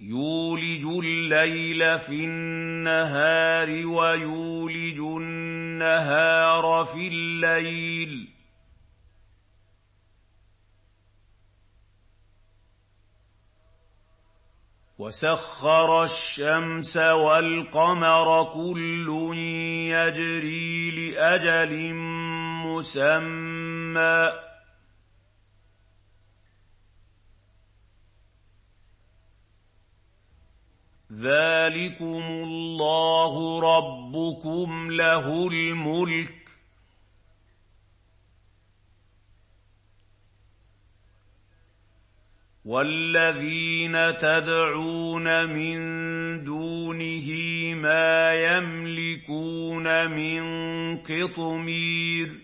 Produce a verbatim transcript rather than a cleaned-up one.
يُولِجُ اللَّيْلَ فِي النَّهَارِ وَيُولِجُ النَّهَارَ فِي اللَّيْلِ ۚ وَسَخَّرَ الشَّمْسَ وَالْقَمَرَ كُلٌّ يَجْرِي لِأَجَلٍ مُّسَمًّى ۚ ذَٰلِكُمُ اللَّهُ رَبُّكُمْ لَهُ الْمُلْكُ ۚ وَالَّذِينَ تَدْعُونَ مِن دُونِهِ مَا يَمْلِكُونَ مِن قِطْمِيرٍ